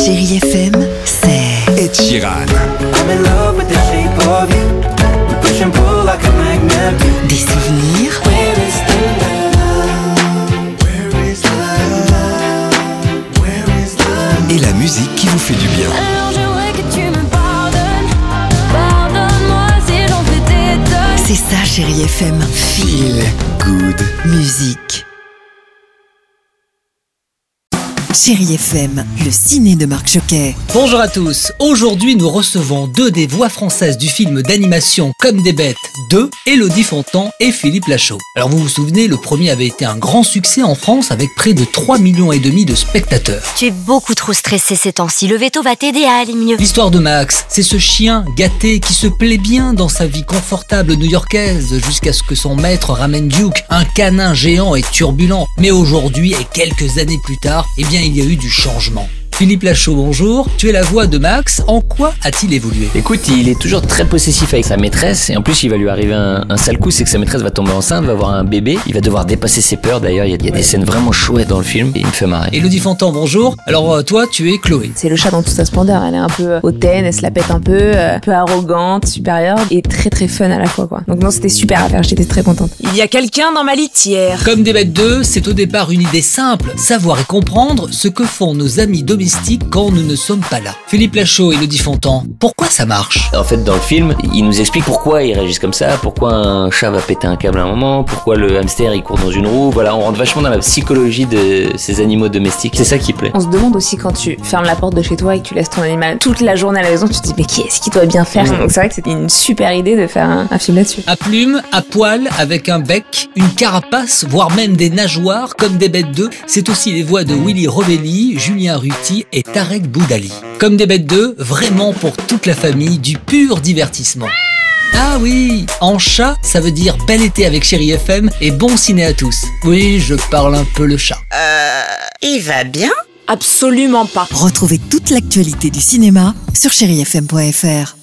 Chérie FM, c'est Ed Sheeran. I'm in love with the shape of you. We push and pull like a magnet. des souvenirs, Where is the love? Where is the love? Where is the love? Et la musique qui vous fait du bien. Alors j'aimerais que tu me pardonnes. Pardonne-moi si j'en fais des tonnes. c'est ça Chérie FM. Feel good. Musique. Chérie FM, le ciné de Marc Choquet. Bonjour à tous, aujourd'hui nous recevons deux des voix françaises du film d'animation Comme des bêtes 2, Élodie Fontan et Philippe Lachaud. Alors vous vous souvenez, le premier avait été un grand succès en France avec près de 3,5 millions de spectateurs. Tu es beaucoup trop stressé ces temps-ci. Le veto va t'aider à aller mieux. L'histoire de Max, c'est ce chien gâté qui se plaît bien dans sa vie confortable new-yorkaise jusqu'à ce que son maître ramène Duke, un canin géant et turbulent. Mais aujourd'hui et quelques années plus tard, eh bien il y a eu du changement. Philippe Lachaud, bonjour. Tu es la voix de Max. En quoi a-t-il évolué ? Écoute, il est toujours très possessif avec sa maîtresse et en plus il va lui arriver un sale coup, c'est que sa maîtresse va tomber enceinte, va avoir un bébé, il va devoir dépasser ses peurs. D'ailleurs, il y a des scènes vraiment chouettes dans le film et il me fait marrer. Élodie Fontan, bonjour. Alors toi, tu es Chloé. C'est le chat dans toute sa splendeur, elle est un peu hautaine, elle se la pète un peu arrogante, supérieure et très très fun à la fois quoi. Donc non, c'était super à faire, j'étais très contente. Il y a quelqu'un dans ma litière. Comme des bêtes 2, c'est au départ une idée simple, savoir et comprendre ce que font nos amis domestiques quand nous ne sommes pas là. Philippe Lachaud et Élodie Fontan, pourquoi ça marche ? En fait, dans le film, il nous explique pourquoi ils réagissent comme ça, pourquoi un chat va péter un câble à un moment, pourquoi le hamster il court dans une roue. Voilà, on rentre vachement dans la psychologie de ces animaux domestiques. C'est ça qui plaît. On se demande aussi quand tu fermes la porte de chez toi et que tu laisses ton animal toute la journée à la maison, tu te dis mais qui est-ce qui doit bien faire ? Donc c'est vrai que c'était une super idée de faire un film là-dessus. À plumes, à poil, avec un bec, une carapace, voire même des nageoires, comme des bêtes 2, c'est aussi les voix de Willy Rovelli, Julien Ruti et Tarek Boudali. Comme des bêtes 2, vraiment pour toute la famille, du pur divertissement. Ah oui, en chat, ça veut dire bel été avec Chérie FM et bon ciné à tous. Oui, je parle un peu le chat. Il va bien ? Absolument pas. Retrouvez toute l'actualité du cinéma sur chérifm.fr.